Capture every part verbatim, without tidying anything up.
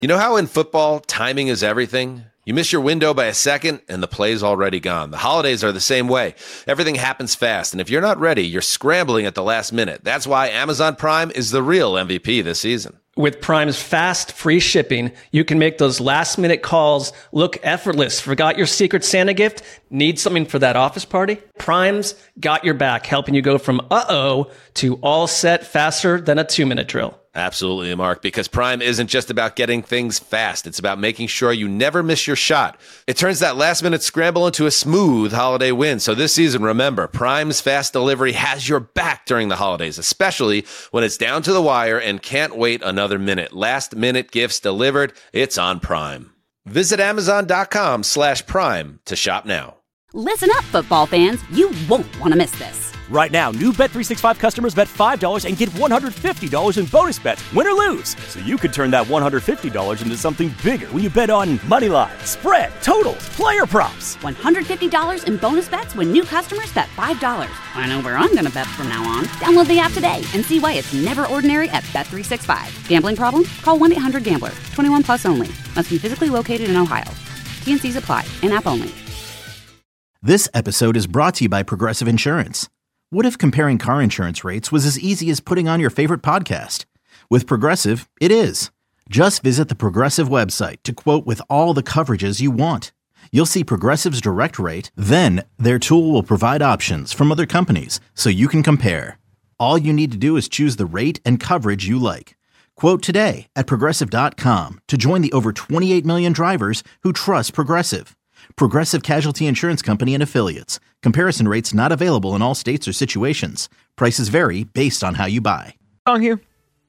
You know how in football, timing is everything? You miss your window by a second, and the play's already gone. The holidays are the same way. Everything happens fast, and if you're not ready, you're scrambling at the last minute. That's why Amazon Prime is the real M V P this season. With Prime's fast, free shipping, you can make those last-minute calls look effortless. Forgot your Secret Santa gift? Need something for that office party? Prime's got your back, helping you go from uh-oh to all set faster than a two-minute drill. Absolutely, Mark, because Prime isn't just about getting things fast. It's about making sure you never miss your shot. It turns that last-minute scramble into a smooth holiday win. So this season, remember, Prime's fast delivery has your back during the holidays, especially when it's down to the wire and can't wait another minute. Last-minute gifts delivered. It's on Prime. Visit Amazon.com slash Prime to shop now. Listen up, football fans. You won't want to miss this. Right now, new Bet three sixty-five customers bet five dollars and get one hundred fifty dollars in bonus bets, win or lose. So you could turn that one hundred fifty dollars into something bigger when you bet on money line, spread, totals, player props. one hundred fifty dollars in bonus bets when new customers bet five dollars. I know where I'm going to bet from now on. Download the app today and see why it's never ordinary at Bet three sixty-five. Gambling problem? Call one eight hundred gambler. twenty-one plus only. Must be physically located in Ohio. T and C's apply. In-app only. This episode is brought to you by Progressive Insurance. What if comparing car insurance rates was as easy as putting on your favorite podcast? With Progressive, it is. Just visit the Progressive website to quote with all the coverages you want. You'll see Progressive's direct rate, then their tool will provide options from other companies so you can compare. All you need to do is choose the rate and coverage you like. Quote today at Progressive dot com to join the over twenty-eight million drivers who trust Progressive. Progressive Casualty Insurance Company and Affiliates. Comparison rates not available in all states or situations. Prices vary based on how you buy. On you.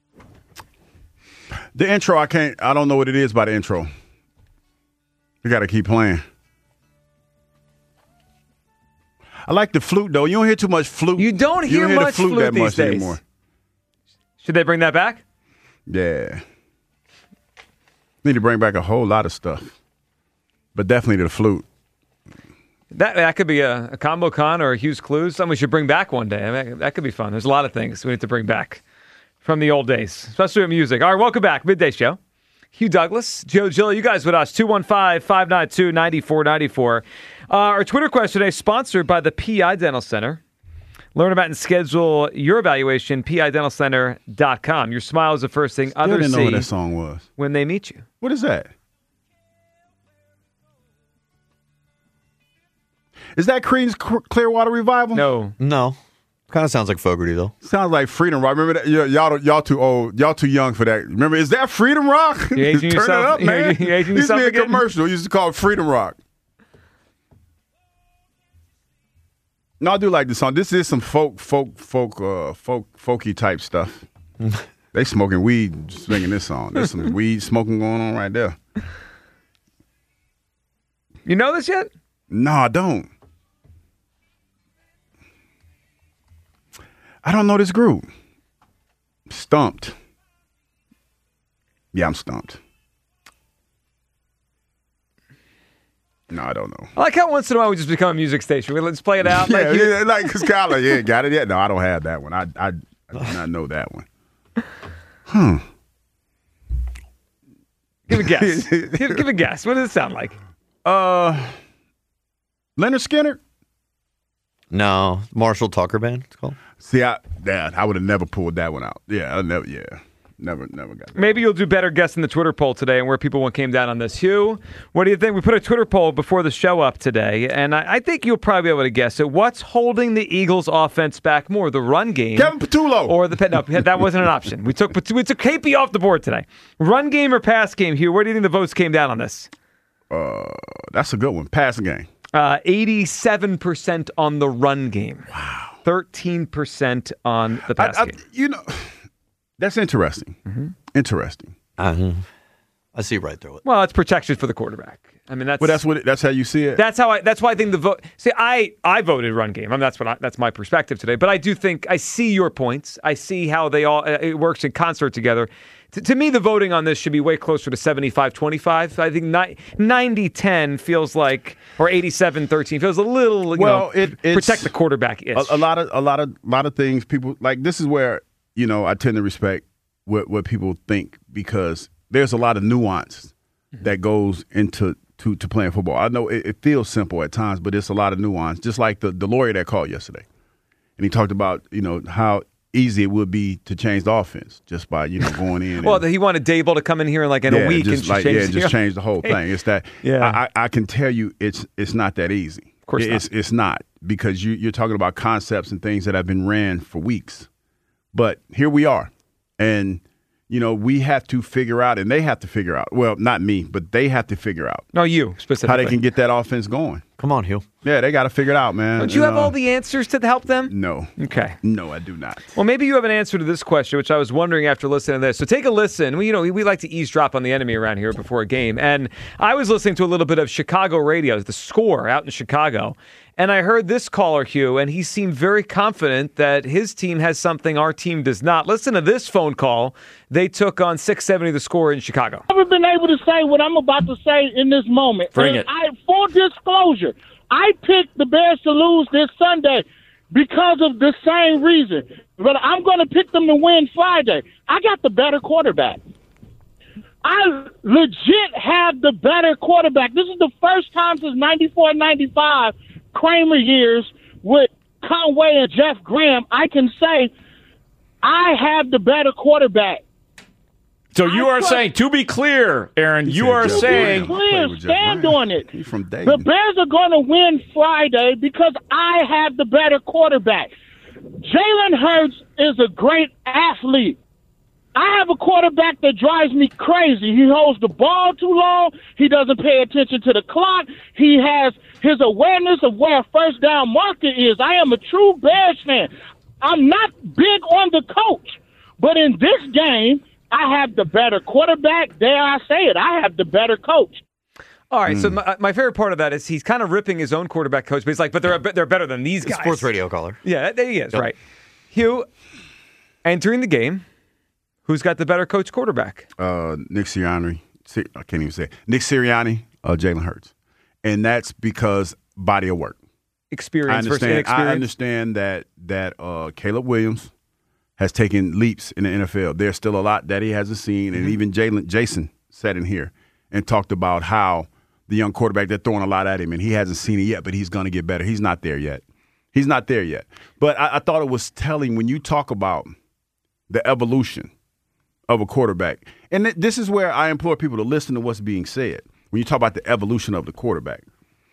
The intro, I can't, I don't know what it is by the intro. You got to keep playing. I like the flute, though. You don't hear too much flute. You don't hear, you don't hear much the flute, flute that these much days. anymore. Should they bring that back? Yeah. Need to bring back a whole lot of stuff. But definitely the flute. That that could be a, a combo con or a Hughes Clues. Something we should bring back one day. I mean, that could be fun. There's a lot of things we need to bring back from the old days, especially with music. All right, welcome back. Midday Show. Hugh Douglas, Joe Gill, you guys with us. two one five, five nine two, nine four nine four. Uh, our Twitter question today is sponsored by the P I Dental Center. Learn about and schedule your evaluation, P I dental center dot com. Your smile is the first thing Still others didn't know see what that song was. when they meet you. What is that? Is that Creed's Clearwater Revival? No. No. Kind of sounds like Fogerty, though. Sounds like Freedom Rock. Remember that? Y- y'all, y'all too old. Y'all too young for that. Remember, is that Freedom Rock? You aging Turn yourself- it up, man. you aging used to yourself be a again? commercial. Used to call it Freedom Rock. No, I do like this song. This is some folk, folk, folk, uh, folk, folky type stuff. They smoking weed singing this song. There's some weed smoking going on right there. You know this yet? No, I don't. I don't know this group. Stumped. Yeah, I'm stumped. No, I don't know. I like how once in a while we just become a music station. We let's play it out. Yeah, like you- yeah, like, because Kyle, like, yeah, got it yet? No, I don't have that one. I, I, I do not know that one. Hmm. Give a guess. give, give a guess. What does it sound like? Uh, Leonard Skinner? No. Marshall Tucker Band, it's called. See, I, yeah, I would have never pulled that one out. Yeah, I never, yeah. Never, never got that. Maybe you'll do better guessing the Twitter poll today and where people came down on this. Hugh, what do you think? We put a Twitter poll before the show up today, and I, I think you'll probably be able to guess it. What's holding the Eagles' offense back more, the run game, Kevin Patullo, or the no? That wasn't an option. We took we took K P off the board today. Run game or pass game? Hugh, where do you think the votes came down on this? Uh, that's a good one. Passing game. Uh, eighty-seven percent on the run game. Wow. thirteen percent on the pass I, I, game. You know, that's interesting. Mm-hmm. Interesting. Uh, I see right through it. Well, it's protection for the quarterback. I mean, that's Well, that's what. It, that's how you see it. That's how I. That's why I think the vote. See, I I voted run game. I mean, that's what I, that's my perspective today. But I do think I see your points. I see how they all it works in concert together. To, to me, the voting on this should be way closer to seventy-five twenty-five. I think ninety ten feels like, or eighty-seven thirteen feels a little. You well, know, it it's, protect the quarterback. A, a lot of a lot of lot of things. People like this is where you know I tend to respect what what people think because there's a lot of nuance mm-hmm. that goes into to, to playing football. I know it, it feels simple at times, but it's a lot of nuance. Just like the, the lawyer that called yesterday, and he talked about you know how easy it would be to change the offense just by you know going in. well, and, he wanted Dable to come in here in like in yeah, a week just and like, change, yeah, just change the whole thing. It's that yeah. I, I, I can tell you it's it's not that easy. Of course, it's not. it's not because you you're talking about concepts and things that have been ran for weeks, but here we are, and. You know, we have to figure out, and they have to figure out, well, not me, but they have to figure out. No, you specifically. How they can get that offense going. Come on, Hugh. Yeah, they got to figure it out, man. Don't you, you have know? all the answers to help them? No. Okay. No, I do not. Well, maybe you have an answer to this question, which I was wondering after listening to this. So take a listen. We, you know, we, we like to eavesdrop on the enemy around here before a game. And I was listening to a little bit of Chicago radio, the Score out in Chicago. And I heard this caller, Hugh, and he seemed very confident that his team has something our team does not. Listen to this phone call they took on six seventy The Score in Chicago. I've never been able to say what I'm about to say in this moment. Bring and it. I, full disclosure, I picked the Bears to lose this Sunday because of the same reason. But I'm going to pick them to win Friday. I got the better quarterback. I legit have the better quarterback. This is the first time since ninety-four ninety-five Kramer years with Conway and Jeff Graham, I can say I have the better quarterback. So you I are trust, saying, to be clear, Aaron, you are to saying, be clear, stand on it. He's from Dayton. The Bears are going to win Friday because I have the better quarterback. Jalen Hurts is a great athlete. I have a quarterback that drives me crazy. He holds the ball too long. He doesn't pay attention to the clock. He has his awareness of where a first down marker is. I am a true Bears fan. I'm not big on the coach, but in this game, I have the better quarterback. Dare I say it, I have the better coach. All right, Mm. so my, my favorite part of that is he's kind of ripping his own quarterback coach, but he's like, but they're they're better than these guys. Sports radio caller. Yeah, there he is, Yep. right. Hugh, entering the game, who's got the better coach quarterback? Uh, Nick Sirianni. I can't even say it. Nick Sirianni, uh, Jalen Hurts. And that's because body of work. Experience I versus understand, inexperience. I understand that that uh, Caleb Williams has taken leaps in the N F L. There's still a lot that he hasn't seen, and Mm-hmm. even Jalen Jason sat in here and talked about how the young quarterback, they're throwing a lot at him, and he hasn't seen it yet, but he's going to get better. He's not there yet. He's not there yet. But I, I thought it was telling when you talk about the evolution of a quarterback, and th- this is where I implore people to listen to what's being said. When you talk about the evolution of the quarterback,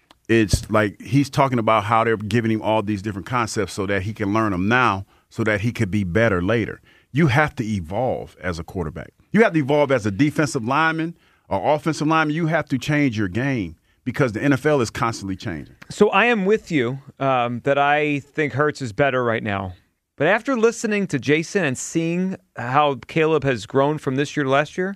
it's like he's talking about how they're giving him all these different concepts so that he can learn them now so that he could be better later. You have to evolve as a quarterback. You have to evolve as a defensive lineman or offensive lineman. You have to change your game because the N F L is constantly changing. So I am with you um, that I think Hurts is better right now. But after listening to Jason and seeing how Caleb has grown from this year to last year,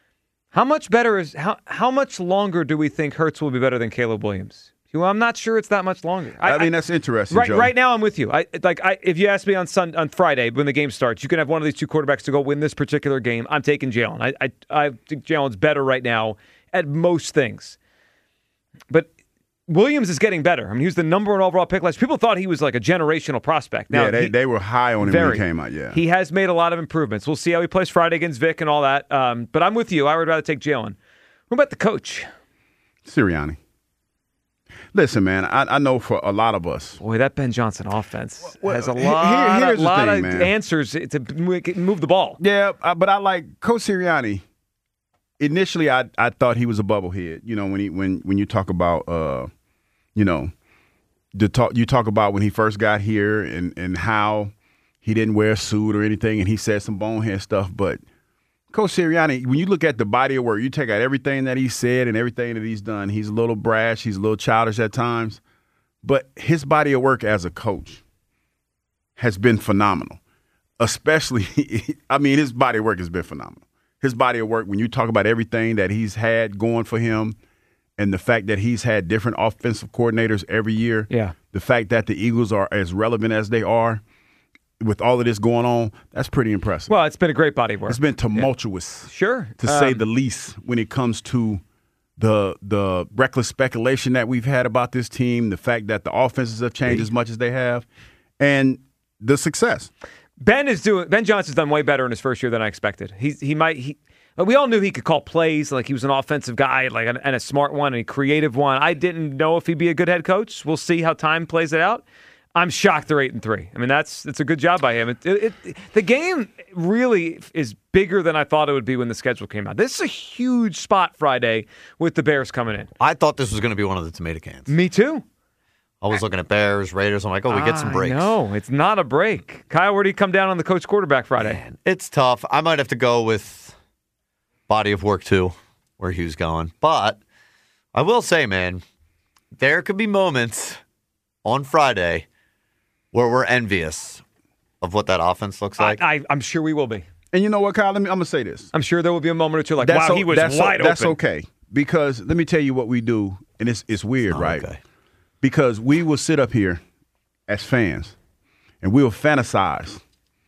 how much better is how how much longer do we think Hurts will be better than Caleb Williams? Well, I'm not sure it's that much longer. I, I mean, that's interesting, right, Joe. Right now, I'm with you. I like. I, if you ask me on Sun, on Friday when the game starts, you can have one of these two quarterbacks to go win this particular game. I'm taking Jalen. I, I, I think Jalen's better right now at most things. But Williams is getting better. I mean, he was the number one overall pick last year. People thought he was like a generational prospect. Now, yeah, they, he, they were high on him very, when he came out, yeah. He has made a lot of improvements. We'll see how he plays Friday against Vic and all that. Um, but I'm with you. I would rather take Jalen. What about the coach? Sirianni. Listen, man, I, I know for a lot of us. Boy, that Ben Johnson offense Well, has a here- lot, here's a the lot thing, of man. answers to move the ball. Yeah, I- but I like Coach Sirianni. Initially, I I thought he was a bubblehead. You know, when he when when you talk about uh, you know, the talk you talk about when he first got here and and how he didn't wear a suit or anything, and he said some bonehead stuff. But Coach Sirianni, when you look at the body of work, you take out everything that he said and everything that he's done. He's a little brash. He's a little childish at times. But his body of work as a coach has been phenomenal. Especially, I mean, his body of work has been phenomenal. His body of work, when you talk about everything that he's had going for him and the fact that he's had different offensive coordinators every year, yeah. the fact that the Eagles are as relevant as they are, with all of this going on, that's pretty impressive. Well, it's been a great body of work. It's been tumultuous, yeah. Sure, to um, say the least, when it comes to the the reckless speculation that we've had about this team, the fact that the offenses have changed as much as they have, and the success. Ben is doing. Ben Johnson's done way better in his first year than I expected. He's he might he. But we all knew he could call plays, like he was an offensive guy, like and a smart one, and a creative one. I didn't know if he'd be a good head coach. We'll see how time plays it out. I'm shocked they're eight and three. I mean, that's that's a good job by him. It, it, it, the game really is bigger than I thought it would be when the schedule came out. This is a huge spot Friday with the Bears coming in. I thought this was going to be one of the tomato cans. Me too. I was looking at Bears, Raiders. I'm like, oh, we get some breaks. No, it's not a break. Kyle, where do you come down on the coach quarterback Friday? Man, it's tough. I might have to go with body of work too, where Hugh's going. But I will say, man, there could be moments on Friday where we're envious of what that offense looks like. I, I, I'm sure we will be. And you know what, Kyle? Let me, I'm going to say this. I'm sure there will be a moment or two like, that's wow, o- he was that's wide o- That's open. okay. Because let me tell you what we do, and it's, it's weird, Oh, right? okay. Because we will sit up here as fans, and we'll fantasize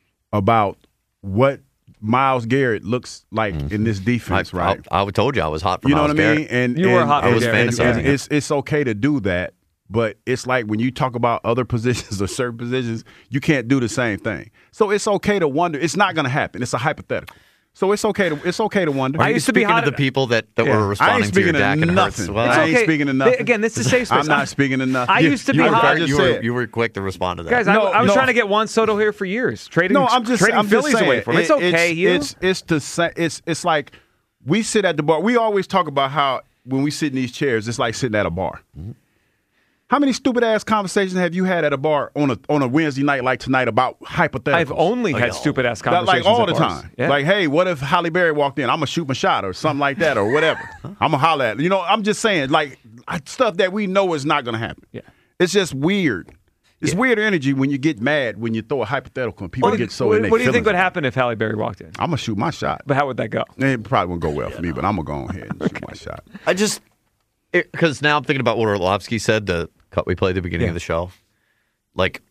about what Myles Garrett looks like Mm-hmm. in this defense, I, right? I, I told you I was hot for You know Myles what I mean? Garrett. And You and, were hot and, for and- Garrett. and fantasizing. it's it's okay to do that, but it's like when you talk about other positions or certain positions, you can't do the same thing. So it's okay to wonder. It's not going to happen. It's a hypothetical. So it's okay to it's okay to wonder. I used to be Speaking hot of the people that, that Yeah. were I ain't responding to your speaking Dak of and Hurts. nothing. Well, It's I ain't okay. speaking of nothing. Again, this is safe space. I'm not speaking of nothing. I You- used to be you heard what hot. I just you, were, said. you were quick to respond to that. Guys, No, I, I was no. trying to get Juan Soto here for years. Trading, No, I'm just trading I'm just Phillies saying, away from him. It's it- okay, Hugh. It's it's the sa- it's it's like we sit at the bar. We always talk about how when we sit in these chairs, it's like sitting at a bar. Mm-hmm. How many stupid ass conversations have you had at a bar on a on a Wednesday night like tonight about hypotheticals? I've only had Like, stupid ass That- conversations like all at the bars. time. Yeah. Like, hey, what if Halle Berry walked in? I'm gonna shoot my shot or something like that or whatever. I'm gonna holler at her. You know, I'm just saying, like stuff that we know is not gonna happen. Yeah. It's just weird. It's Yeah. weird energy when you get mad when you throw a hypothetical and people what, get so what, in their what do you think feelings. would happen if Halle Berry walked in? I'm gonna shoot my shot. But how would that go? It probably won't go well for me, but I'm gonna go ahead and shoot my shot. I just because now I'm thinking about what Orlovsky said, the cut we played at the beginning Yeah. of the show. Like,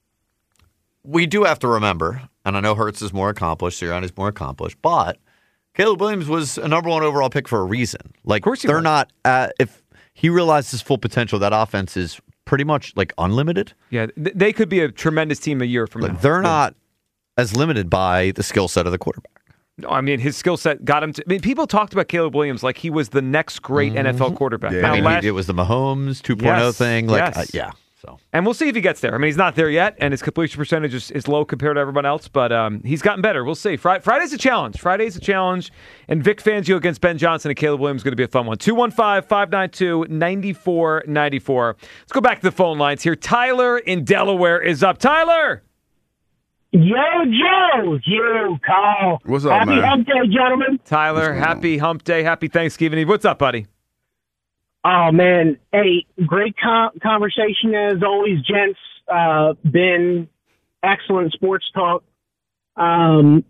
we do have to remember, and I know Hurts is more accomplished, Sirianni's more accomplished, but Caleb Williams was a number one overall pick for a reason. Like, Of course he they're was. not at, if he realized his full potential, that offense is pretty much like unlimited. Yeah, th- they could be a tremendous team a year from Like, now. they're not as limited by the skill set of the quarterback. No, I mean, his skill set got him to. I mean, people talked about Caleb Williams like he was the next great N F L quarterback. Yeah. Now, I mean, last- it was the Mahomes two point oh Yes, thing. Like, yes. uh, yeah. So and we'll see if he gets there. I mean, he's not there yet, and his completion percentage is, is low compared to everyone else, but um, he's gotten better. We'll see. Friday, Friday's a challenge. Friday's a challenge, and Vic Fangio against Ben Johnson and Caleb Williams is going to be a fun one. two one five, five nine two, nine four nine four. Let's go back to the phone lines here. Tyler in Delaware is up. Tyler! Yo, Joe, you call. What's up, Happy man? hump day, gentlemen. Tyler, going happy hump day. Happy Thanksgiving Eve. What's up, buddy? Oh, man. Hey, great con- conversation as always, gents. Uh, been excellent sports talk. Um,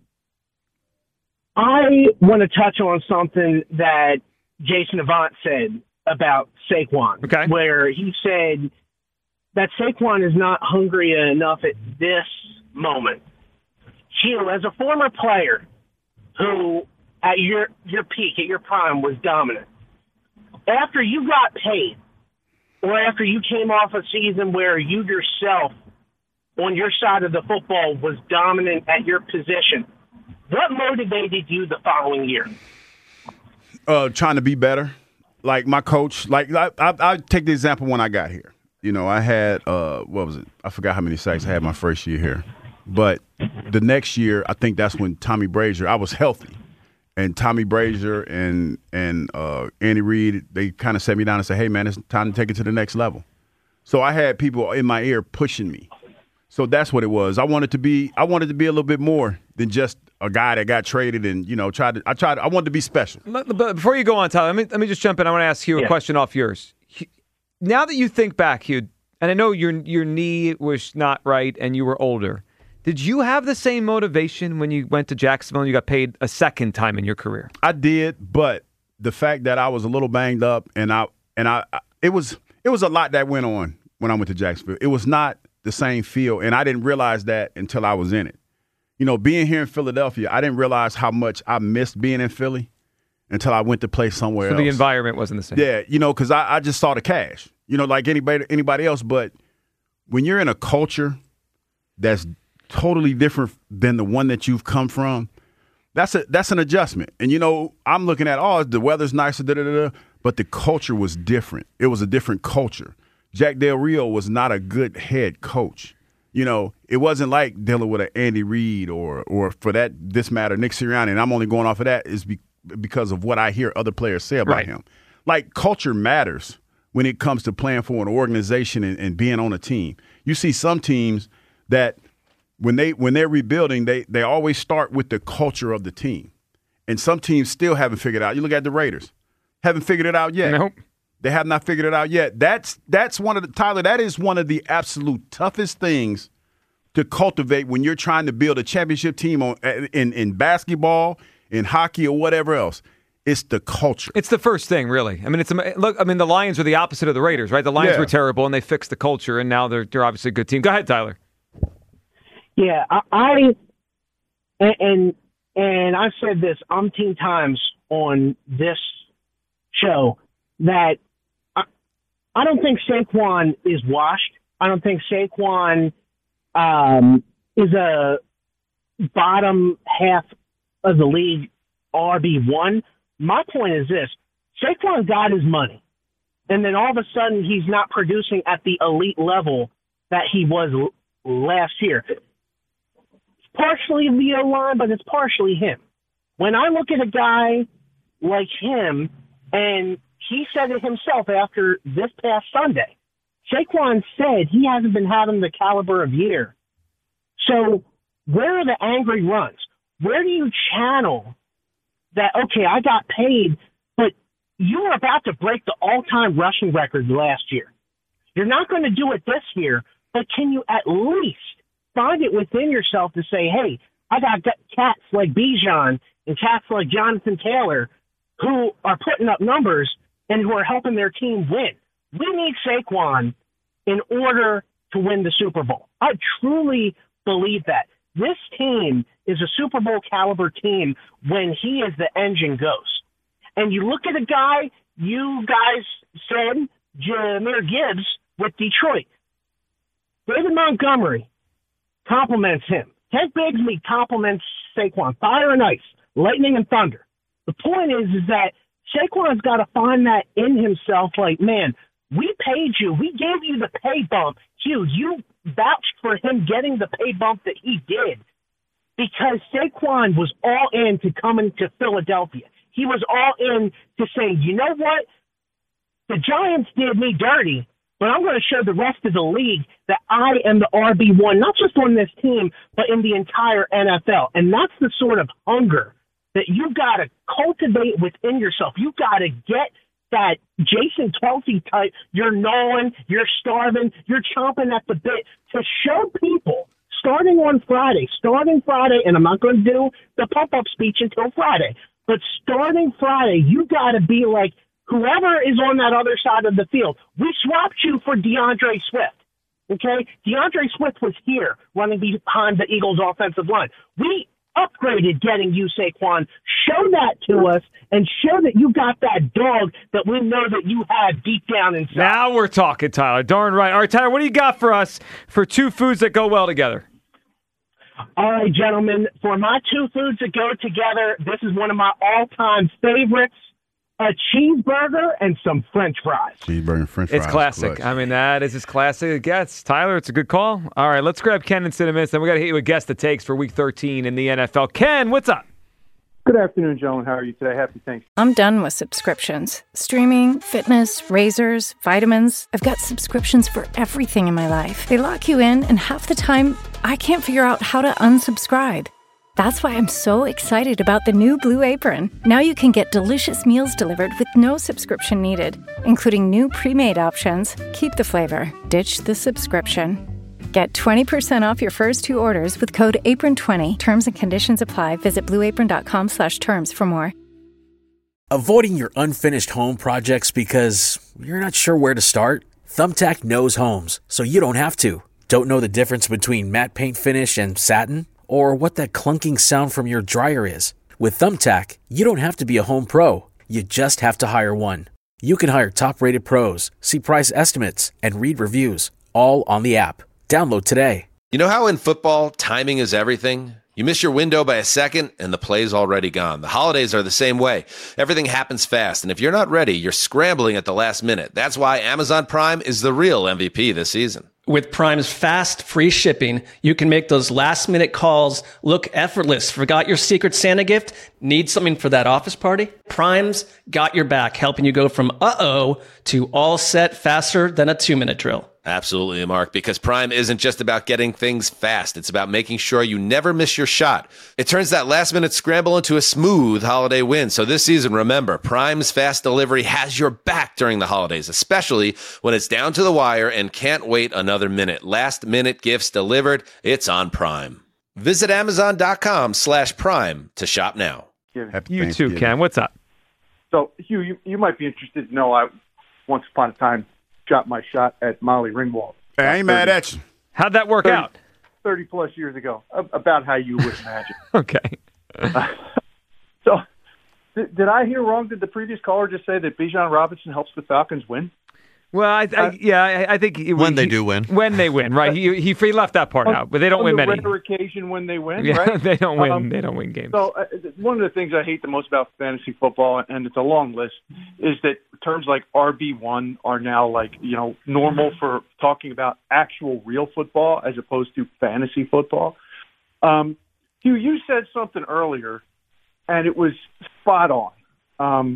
I want to touch on something that Jason Avant said about Saquon, Okay. where he said that Saquon is not hungry enough at this moment. Hugh, as a former player who at your your peak, at your prime, was dominant, after you got paid, or after you came off a season where you yourself, on your side of the football, was dominant at your position, what motivated you the following year? Uh, trying to be better. Like my coach, like I, I, I take the example when I got here. You know, I had uh, what was it? I forgot how many sacks I had my first year here. But the next year, I think that's when Tommy Brazier. I was healthy, and Tommy Brazier and and uh, Andy Reid, they kind of set me down and said, "Hey, man, it's time to take it to the next level." So I had people in my ear pushing me. So that's what it was. I wanted to be. I wanted to be a little bit more than just a guy that got traded and you know tried to. I tried. I wanted to be special. But but before you go on, Tyler, let me, let me just jump in. I want to ask you a Yeah. question off yours. He- Now that you think back, Hugh, and I know your your knee was not right and you were older, did you have the same motivation when you went to Jacksonville and you got paid a second time in your career? I did, but the fact that I was a little banged up and I and I, I it was it was a lot that went on when I went to Jacksonville. It was not the same feel, and I didn't realize that until I was in it. You know, being here in Philadelphia, I didn't realize how much I missed being in Philly until I went to play somewhere So else. the environment wasn't the same. Yeah, you know, because I, I just saw the cash, you know, like anybody anybody else. But when you're in a culture that's totally different than the one that you've come from, That's a that's an adjustment. And, you know, I'm looking at, oh, the weather's nicer, da da da. But the culture was different. It was a different culture. Jack Del Rio was not a good head coach. You know, it wasn't like dealing with an Andy Reid or, or for that this matter, Nick Sirianni. And I'm only going off of that is be, because of what I hear other players say about right. him. Like, culture matters when it comes to playing for an organization and, and being on a team. You see some teams that when they when they're rebuilding, they they always start with the culture of the team. And some teams still haven't figured it out. You look at the Raiders. Haven't figured it out yet. Nope. They have not figured it out yet. That's that's one of the Tyler, that is one of the absolute toughest things to cultivate when you're trying to build a championship team on in, in basketball, in hockey, or whatever else. It's the culture. It's the first thing, really. I mean, it's look. I mean, the Lions are the opposite of the Raiders, right? The Lions Yeah. were terrible, and they fixed the culture, and now they're they're obviously a good team. Go ahead, Tyler. Yeah, I, I and, and and I've said this umpteen times on this show that I, I don't think Saquon is washed. I don't think Saquon um, is a bottom half of the league R B one. My point is this: Saquon got his money, and then all of a sudden he's not producing at the elite level that he was l- last year. It's partially the O-line, but it's partially him. When I look at a guy like him, and he said it himself after this past Sunday, Saquon said he hasn't been having the caliber of year. So where are the angry runs? Where do you channel that, okay, I got paid, but you were about to break the all-time rushing record last year. You're not going to do it this year, but can you at least find it within yourself to say, hey, I got cats like Bijan and cats like Jonathan Taylor who are putting up numbers and who are helping their team win. We need Saquon in order to win the Super Bowl. I truly believe that. This team is a Super Bowl caliber team when he is the engine goes. And you look at a guy, you guys said, Jahmyr Gibbs with Detroit. David Montgomery compliments him. Ted Bigsby compliments Saquon. Fire and ice, lightning and thunder. The point is, is that Saquon's got to find that in himself, like, man, we paid you. We gave you the pay bump. Hugh, you vouched for him getting the pay bump that he did because Saquon was all in to coming to Philadelphia. He was all in to say, you know what? The Giants did me dirty, but I'm going to show the rest of the league that I am the R B one, not just on this team, but in the entire N F L. And that's the sort of hunger that you got to cultivate within yourself. You got to get that Jason Kelsey type. You're gnawing, you're starving, you're chomping at the bit to show people starting on Friday, starting Friday, and I'm not going to do the pump-up speech until Friday, but starting Friday, you got to be like, whoever is on that other side of the field, we swapped you for DeAndre Swift. Okay? DeAndre Swift was here running behind the Eagles' offensive line. We upgraded getting you, Saquon. Show that to us and show that you got that dog that we know that you had deep down inside. Now we're talking, Tyler. Darn right. All right, Tyler, what do you got for us for two foods that go well together? All right, gentlemen, for my two foods that go together, this is one of my all-time favorites. A cheeseburger and some French fries. Cheeseburger and French fries. It's classic. Clutch. I mean, that is as classic as it gets. Tyler, it's a good call. All right, let's grab Ken in minutes. Then we got to hit you with guess the takes for Week thirteen in the N F L. Ken, what's up? Good afternoon, gentlemen. How are you today? Happy Thanksgiving. I'm done with subscriptions. Streaming, fitness, razors, vitamins. I've got subscriptions for everything in my life. They lock you in, and half the time, I can't figure out how to unsubscribe. That's why I'm so excited about the new Blue Apron. Now you can get delicious meals delivered with no subscription needed, including new pre-made options. Keep the flavor, ditch the subscription. Get twenty percent off your first two orders with code apron twenty. Terms and conditions apply. Visit blueapron.com slash terms for more. Avoiding your unfinished home projects because you're not sure where to start? Thumbtack knows homes, so you don't have to. Don't know the difference between matte paint finish and satin? Or what that clunking sound from your dryer is? With Thumbtack, you don't have to be a home pro. You just have to hire one. You can hire top-rated pros, see price estimates, and read reviews, all on the app. Download today. You know how in football, timing is everything? You miss your window by a second, and the play's already gone. The holidays are the same way. Everything happens fast, and if you're not ready, you're scrambling at the last minute. That's why Amazon Prime is the real M V P this season. With Prime's fast, free shipping, you can make those last-minute calls look effortless. Forgot your Secret Santa gift? Need something for that office party? Prime's got your back, helping you go from uh-oh to all set faster than a two-minute drill. Absolutely, Mark, because Prime isn't just about getting things fast. It's about making sure you never miss your shot. It turns that last-minute scramble into a smooth holiday win. So this season, remember, Prime's fast delivery has your back during the holidays, especially when it's down to the wire and can't wait another minute. Last-minute gifts delivered. It's on Prime. Visit Amazon.com slash Prime to shop now. Happy You too, Ken. What's up? So, Hugh, you, you might be interested to know I once upon a time shot my shot at Molly Ringwald. Hey, I ain't mad at you. How'd that work thirty, out? thirty plus years ago, about how you would imagine. Okay. uh, so, did, did I hear wrong? Did the previous caller just say that Bijan Robinson helps the Falcons win? Well, I, I, yeah, I, I think he, when he, they do win, when they win, right? He he, he left that part on, out, but they don't on win the many. rare occasion when they win, yeah, right? they don't win. Um, they don't win games. So uh, one of the things I hate the most about fantasy football, and it's a long list, is that terms like R B one are now like you know normal for talking about actual real football as opposed to fantasy football. Um, Hugh, you said something earlier, and it was spot on. Um,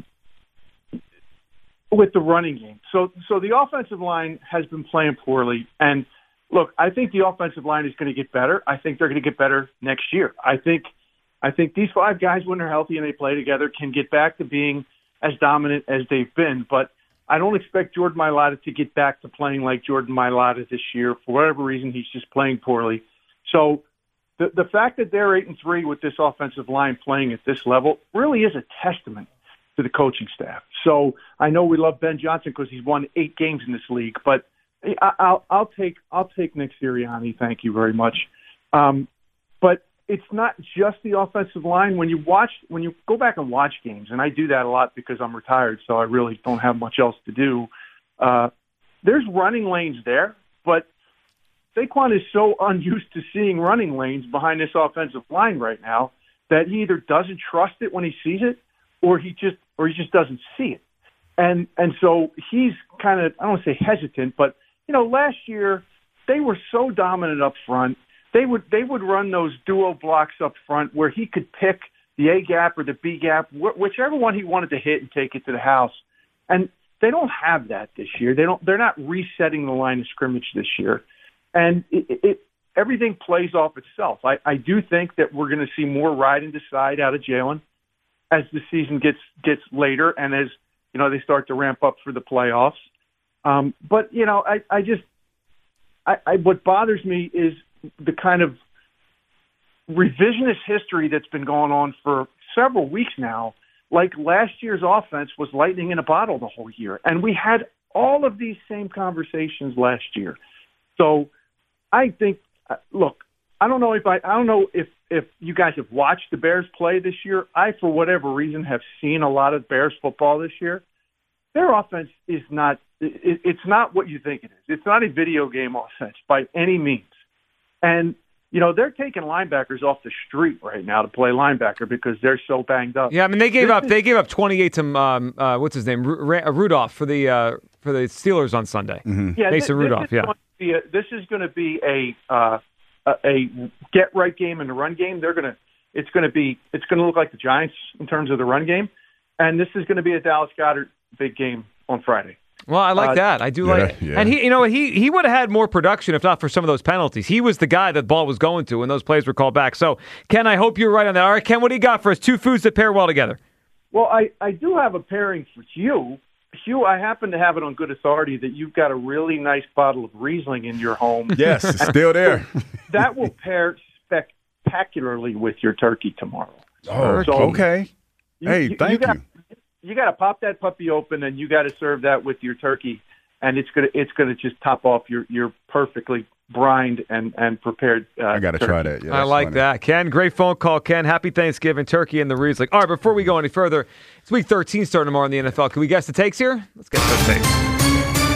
with the running game. So so the offensive line has been playing poorly. And, look, I think the offensive line is going to get better. I think they're going to get better next year. I think I think these five guys, when they're healthy and they play together, can get back to being as dominant as they've been. But I don't expect Jordan Mailata to get back to playing like Jordan Mailata this year. For whatever reason, he's just playing poorly. So the the fact that they're eight and three with this offensive line playing at this level really is a testament to the coaching staff. So I know we love Ben Johnson because he's won eight games in this league, but I, I'll, I'll take I'll take Nick Sirianni. Thank you very much. Um, but it's not just the offensive line. When you watch, when you go back and watch games, and I do that a lot because I'm retired, so I really don't have much else to do. Uh, there's running lanes there, but Saquon is so unused to seeing running lanes behind this offensive line right now that he either doesn't trust it when he sees it, or he just or he just doesn't see it. And and so he's kind of, I don't want to say hesitant, but, you know, last year they were so dominant up front. They would they would run those duo blocks up front where he could pick the A gap or the B gap, wh- whichever one he wanted to hit and take it to the house. And they don't have that this year. They don't. They're not resetting the line of scrimmage this year. And it, it everything plays off itself. I, I do think that we're going to see more ride and decide out of Jalen as the season gets gets later and as, you know, they start to ramp up for the playoffs. Um, but, you know, I, I just I, I what bothers me is the kind of revisionist history that's been going on for several weeks now. Like last year's offense was lightning in a bottle the whole year. And we had all of these same conversations last year. So I think, look, I don't know if I, I don't know if, if you guys have watched the Bears play this year. I, for whatever reason, have seen a lot of Bears football this year. Their offense is not, it, it's not what you think it is. It's not a video game offense by any means. And, you know, they're taking linebackers off the street right now to play linebacker because they're so banged up. Yeah, I mean, they gave This up is- they gave up twenty-eight to um, uh, what's his name, Ru- Ra- Rudolph for the uh, for the Steelers on Sunday. Yeah, Mason thi- Rudolph. This is, Yeah. going to be a, this is going to be a uh, a, a get right game in the run game. They're going to it's going to be it's going to look like the Giants in terms of the run game, and this is going to be a Dallas Goedert big game on Friday. Well, I like Uh, that. I do yeah, like, yeah. and he, you know, he he would have had more production if not for some of those penalties. He was the guy that the ball was going to when those plays were called back. So, Ken, I hope you're right on that. All right, Ken, what do you got for us? Two foods that pair well together. Well, I, I do have a pairing for Hugh. Hugh, I happen to have it on good authority that you've got a really nice bottle of Riesling in your home. Yes, it's still there. That will pair spectacularly with your turkey tomorrow. Oh, So, okay. You- Hey, you- thank you. Got, you. you got to pop that puppy open, and you got to serve that with your turkey, and it's gonna it's gonna just top off your your perfectly brined and and prepared. Uh, I got to turkey. try that. Yeah, I that's like funny. that. Ken, great phone call, Ken. Happy Thanksgiving, turkey and the Riesling. All right, before we go any further, it's week thirteen starting tomorrow in the N F L. Can we guess the takes here? Let's guess those takes.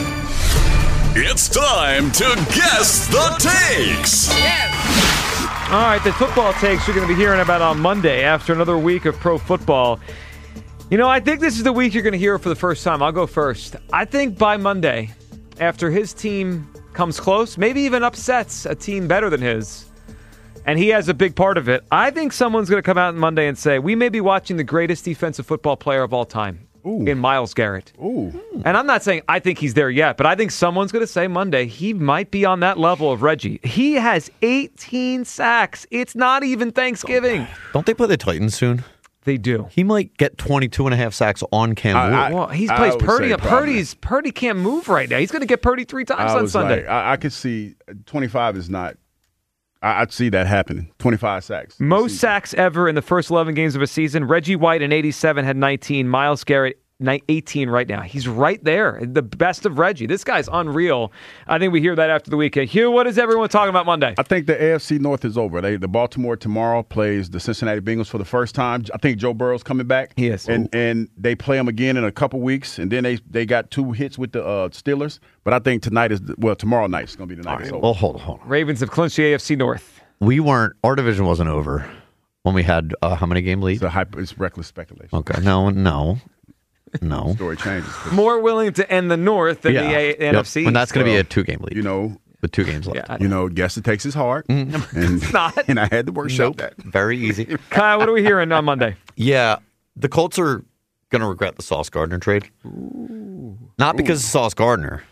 It's time to guess the takes. All right, the football takes you're going to be hearing about on Monday after another week of pro football. You know, I think this is the week you're going to hear it for the first time. I'll go first. I think by Monday, after his team comes close, maybe even upsets a team better than his, and he has a big part of it, I think someone's going to come out on Monday and say, we may be watching the greatest defensive football player of all time. Ooh. In Myles Garrett. Ooh. And I'm not saying I think he's there yet, but I think someone's going to say Monday he might be on that level of Reggie. He has eighteen sacks. It's not even Thanksgiving. Don't they play the Titans soon? They do. He might get twenty-two and a half sacks on Cam I, Newton. I, well, he I plays would Purdy. say Purdy's Purdy can't move right now. He's going to get Purdy three times I on was Sunday. Like, I, I could see twenty-five is not. I, I'd see that happening. twenty-five sacks. Most sacks ever in the first eleven games of a season. Reggie White in eighty-seven had nineteen. Myles Garrett eighteen right now. He's right there. The best of Reggie. This guy's unreal. I think we hear that after the weekend. Hugh, what is everyone talking about Monday? I think the A F C North is over. They, the Baltimore tomorrow plays the Cincinnati Bengals for the first time. I think Joe Burrow's coming back. He is. And and they play him again in a couple weeks. And then they they got two hits with the uh, Steelers. But I think tonight is, the, well, tomorrow night is going to be the night. Right, well, hold on, hold on. Ravens have clinched the A F C North. We weren't, our division wasn't over when we had uh, how many game lead? It's, a hyper, it's reckless speculation. Okay. No, no. No. Story changes. More willing to end the North than yeah. the A- yep. N F C. And that's going to well, be a two-game lead. You know. With two games left. Yeah, you know, guess it takes his heart. Mm-hmm. And, it's not. And I had to workshop nope. that. Very easy. Kyle, what are we hearing on Monday? Yeah. The Colts are going to regret the Sauce Gardner trade. Ooh. Not because Ooh. of Sauce Gardner,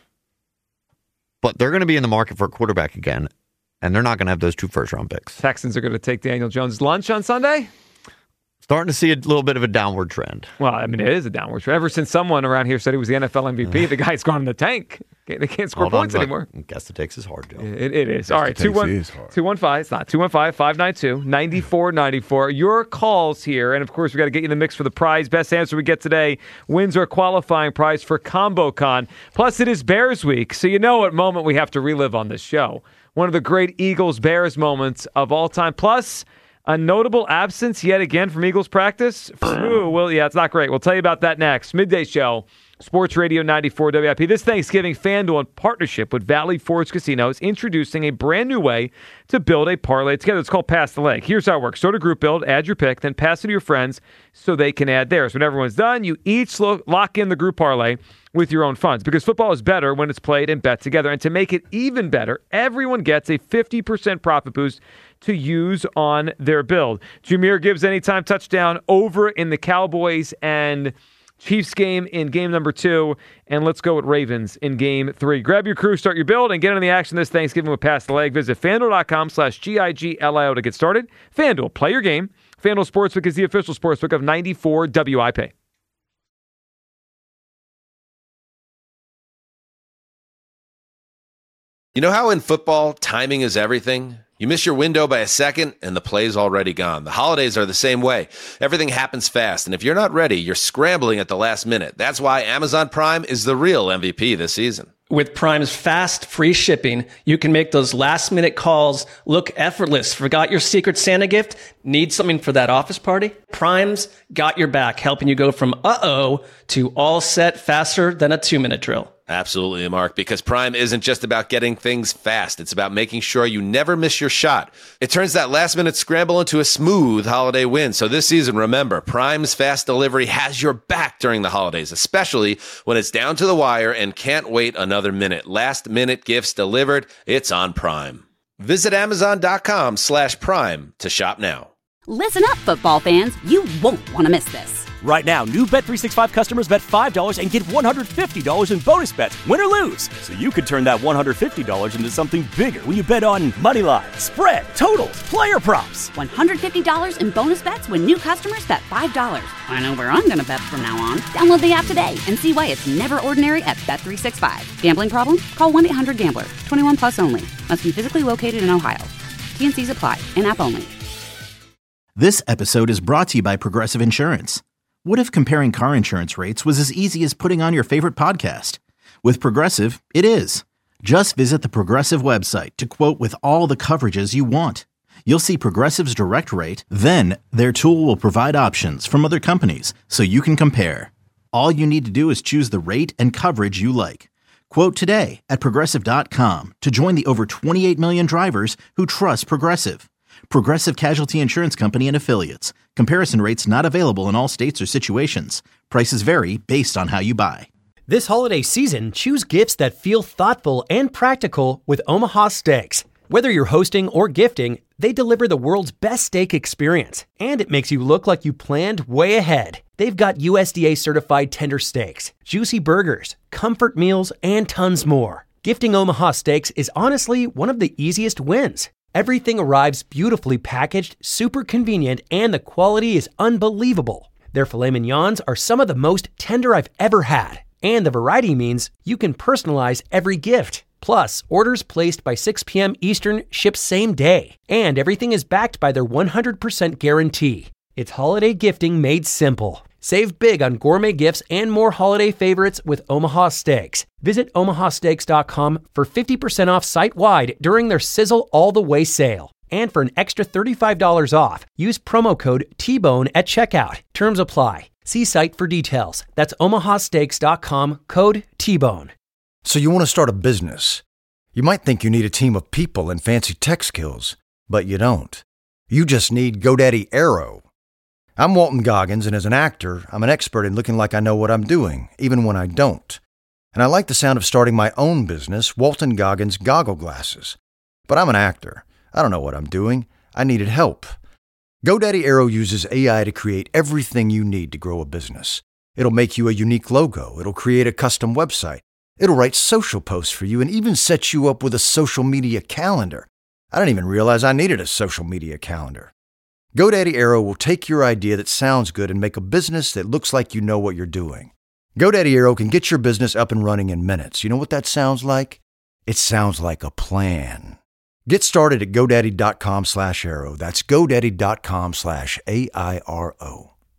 but they're going to be in the market for a quarterback again, and they're not going to have those two first-round picks. Texans are going to take Daniel Jones' lunch on Sunday? Starting to see a little bit of a downward trend. Well, I mean, it is a downward trend. Ever since someone around here said he was the N F L M V P, the guy's gone in the tank. They can't score Hold points on, anymore. I guess it takes his hard, Joe. It, it is. All right, two one five. It's not two one five, five nine two, nine four nine four. Your calls here, and of course, we got to get you in the mix for the prize. Best answer we get today wins our qualifying prize for ComboCon. Plus, it is Bears Week, so you know what moment we have to relive on this show. One of the great Eagles-Bears moments of all time. Plus, a notable absence yet again from Eagles practice. Ooh, well, yeah, it's not great. We'll tell you about that next. Midday Show, Sports Radio ninety-four W I P. This Thanksgiving, FanDuel, in partnership with Valley Forge Casino, is introducing a brand new way to build a parlay together. It's called Pass the Leg. Here's how it works. Start a group build, add your pick, then pass it to your friends so they can add theirs. When everyone's done, you each lo- lock in the group parlay with your own funds, because football is better when it's played and bet together. And to make it even better, everyone gets a fifty percent profit boost to use on their build. Jameer Gibbs anytime touchdown over in the Cowboys and Chiefs game in game number two. And let's go with Ravens in game three. Grab your crew, start your build, and get on the action this Thanksgiving with Pass the Leg. Visit FanDuel.com slash G I G L I O to get started. FanDuel, play your game. FanDuel Sportsbook is the official sportsbook of ninety-four W I P. You know how in football, timing is everything? You miss your window by a second, and the play's already gone. The holidays are the same way. Everything happens fast, and if you're not ready, you're scrambling at the last minute. That's why Amazon Prime is the real M V P this season. With Prime's fast, free shipping, you can make those last-minute calls look effortless. Forgot your Secret Santa gift? Need something for that office party? Prime's got your back, helping you go from uh-oh to all set faster than a two-minute drill. Absolutely, Mark, because Prime isn't just about getting things fast. It's about making sure you never miss your shot. It turns that last-minute scramble into a smooth holiday win. So this season, remember, Prime's fast delivery has your back during the holidays, especially when it's down to the wire and can't wait another minute. Last-minute gifts delivered, it's on Prime. Visit Amazon.com slash Prime to shop now. Listen up, football fans. You won't want to miss this. Right now, new Bet three sixty-five customers bet five dollars and get one hundred fifty dollars in bonus bets, win or lose. So you could turn that one hundred fifty dollars into something bigger when you bet on money line, spread, totals, player props. one hundred fifty dollars in bonus bets when new customers bet five dollars. I know where I'm going to bet from now on. Download the app today and see why it's never ordinary at Bet three sixty-five. Gambling problem? Call one eight hundred gambler. twenty-one plus only. Must be physically located in Ohio. T and C's apply. In-app only. This episode is brought to you by Progressive Insurance. What if comparing car insurance rates was as easy as putting on your favorite podcast? With Progressive, it is. Just visit the Progressive website to quote with all the coverages you want. You'll see Progressive's direct rate, then their tool will provide options from other companies so you can compare. All you need to do is choose the rate and coverage you like. Quote today at Progressive dot com to join the over twenty-eight million drivers who trust Progressive. Progressive Casualty Insurance Company and Affiliates. Comparison rates not available in all states or situations. Prices vary based on how you buy. This holiday season, choose gifts that feel thoughtful and practical with Omaha Steaks. Whether you're hosting or gifting, they deliver the world's best steak experience, and it makes you look like you planned way ahead. They've got U S D A-certified tender steaks, juicy burgers, comfort meals, and tons more. Gifting Omaha Steaks is honestly one of the easiest wins. Everything arrives beautifully packaged, super convenient, and the quality is unbelievable. Their filet mignons are some of the most tender I've ever had, and the variety means you can personalize every gift. Plus, orders placed by six p.m. Eastern ship same day, and everything is backed by their one hundred percent guarantee. It's holiday gifting made simple. Save big on gourmet gifts and more holiday favorites with Omaha Steaks. Visit omaha steaks dot com for fifty percent off site-wide during their Sizzle All the Way sale. And for an extra thirty-five dollars off, use promo code T-Bone at checkout. Terms apply. See site for details. That's omaha steaks dot com, code T-Bone. So you want to start a business. You might think you need a team of people and fancy tech skills, but you don't. You just need GoDaddy Aero. I'm Walton Goggins, and as an actor, I'm an expert in looking like I know what I'm doing, even when I don't. And I like the sound of starting my own business, Walton Goggins Goggle Glasses. But I'm an actor. I don't know what I'm doing. I needed help. GoDaddy Aero uses A I to create everything you need to grow a business. It'll make you a unique logo. It'll create a custom website. It'll write social posts for you and even set you up with a social media calendar. I didn't even realize I needed a social media calendar. GoDaddy Aero will take your idea that sounds good and make a business that looks like you know what you're doing. GoDaddy Aero can get your business up and running in minutes. You know what that sounds like? It sounds like a plan. Get started at GoDaddy.com slash Aero. That's GoDaddy.com slash A I R O.